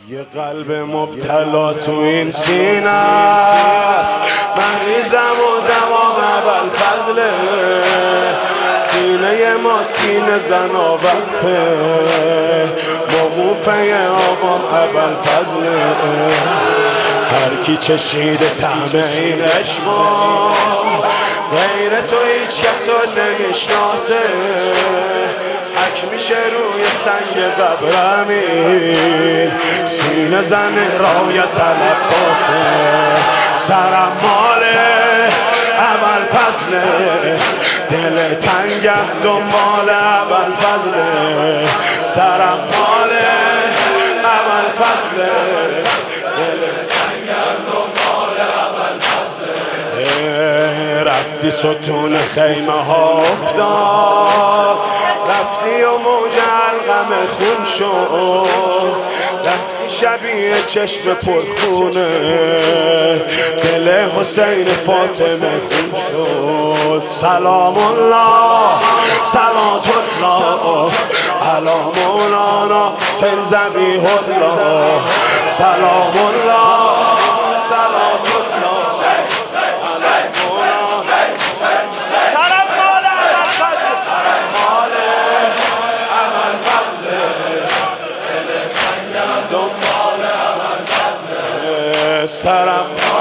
یه قلب مبتلا تو این سینه است، مریضم و دوام ابوالفضله. سینه ما سینه زن و وقفه، موقوفه آقام ابوالفضله. هر کی چشیده طعم این عشقا، غیر تو هیچ کس رو نمیشناسه. حک میشه روی سنگ قبر امین، سینه زن رایت تلفاسه. سرم مال ابوالفضله، دل تنگم دنبال ابوالفضله. سرم مال ابوالفضله، دل تنگم دنبال ابوالفضله. رفتی ستون خیمه ها افتاد، رفتی و موج علقم خون شد. رفتی شبیه چشم پرخونه، دل حسین فاطمه خون شد. سلام الله صلوات الله علی مولانا حسین ذبیح الله. سلام الله صلوات الله سرم